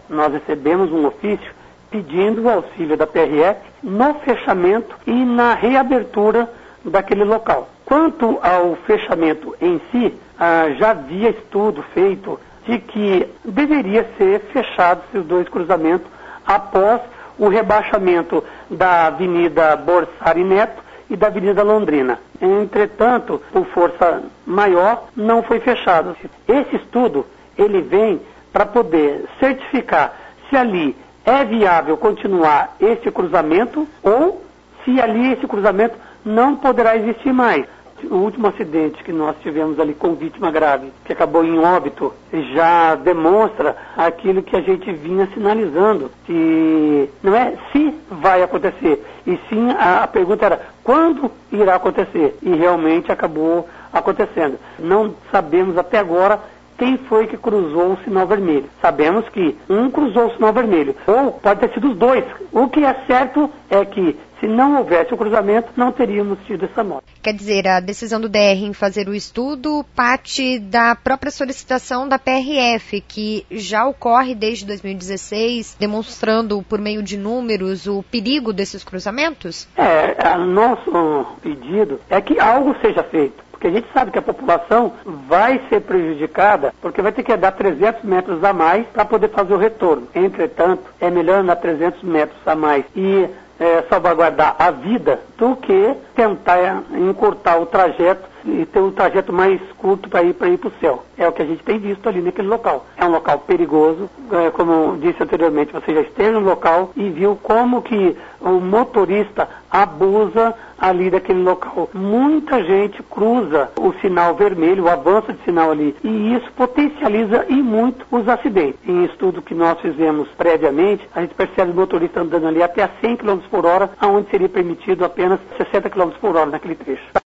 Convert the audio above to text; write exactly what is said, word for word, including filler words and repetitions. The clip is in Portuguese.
nós recebemos um ofício pedindo o auxílio da P R F no fechamento e na reabertura daquele local. Quanto ao fechamento em si, ah, já havia estudo feito de que deveria ser fechado esses dois cruzamentos após o rebaixamento da Avenida Borsari Neto e da Avenida Londrina. Entretanto, por força maior, não foi fechado. Esse estudo, ele vem para poder certificar se ali é viável continuar esse cruzamento ou se ali esse cruzamento não poderá existir mais. O último acidente que nós tivemos ali com vítima grave, que acabou em óbito, já demonstra aquilo que a gente vinha sinalizando, que não é se vai acontecer, e sim a, a pergunta era quando irá acontecer, e realmente acabou acontecendo. Não sabemos até agora quem foi que cruzou o sinal vermelho. Sabemos que um cruzou o sinal vermelho, ou pode ter sido os dois. O que é certo é que se não houvesse o cruzamento, não teríamos tido essa morte. Quer dizer, a decisão do D R em fazer o estudo parte da própria solicitação da P R F, que já ocorre desde dois mil e dezesseis, demonstrando por meio de números o perigo desses cruzamentos? É, o nosso pedido é que algo seja feito. Porque a gente sabe que a população vai ser prejudicada, porque vai ter que andar trezentos metros a mais para poder fazer o retorno. Entretanto, é melhor andar trezentos metros a mais e é, salvaguardar a vida do que tentar encurtar o trajeto e ter um trajeto mais curto para ir para ir para o céu. É o que a gente tem visto ali naquele local. É um local perigoso, é, como disse anteriormente, você já esteve no local e viu como que o motorista abusa ali daquele local. Muita gente cruza o sinal vermelho, o avanço de sinal ali, e isso potencializa e muito os acidentes. Em estudo que nós fizemos previamente, a gente percebe o motorista andando ali até a cem quilômetros por hora, onde seria permitido apenas sessenta quilômetros por hora naquele trecho.